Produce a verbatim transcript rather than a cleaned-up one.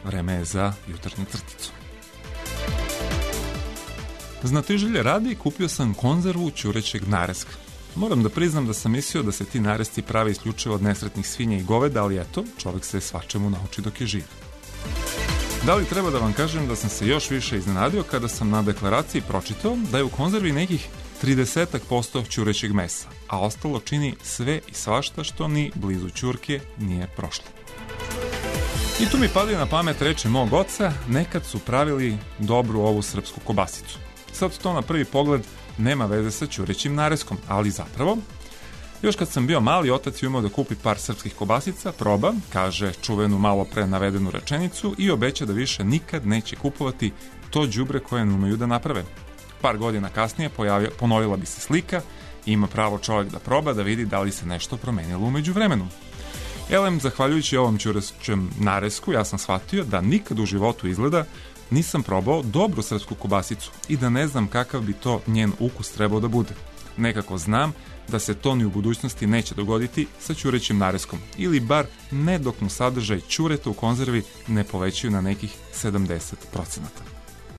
vreme je za jutarnju crticu. Znatiželje radi kupio sam konzervu ćurećeg nareska. Moram da priznam da sam mislio da se ti naresti prave isključivo od nesretnih svinja i goveda, ali eto, čovek se svačemu nauči dok je živ. Da li treba da vam kažem da sam se još više iznenadio kada sam na deklaraciji pročitao da je u konzervi nekih trideset posto ćurećeg mesa, a ostalo čini sve i svašta što ni blizu ćurke nije prošlo. I tu mi padaju na pamet reči mog oca, nekad su pravili dobru ovu srpsku kobasicu. Sad to na prvi pogled nema veze sa ćurećim nareskom, ali zapravo, još kad sam bio mali, otac je umeo da kupi par srpskih kobasica, proba, kaže čuvenu malo pre navedenu rečenicu i obeća da više nikad neće kupovati to đubre koje ne umeju da naprave. Par godina kasnije pojavio, ponovila bi se slika i ima pravo čovjek da proba da vidi da li se nešto promenilo umeđu vremenu. Elem, zahvaljujući ovom ćurećem naresku, ja sam shvatio da nikad u životu izgleda nisam probao dobru srpsku kobasicu i da ne znam kakav bi to njen ukus trebao da bude. Nekako znam da se to ni u budućnosti neće dogoditi sa ćurećim nareskom, ili bar ne dok mu sadržaj ćureta u konzervi ne povećaju na nekih sedamdeset procenata.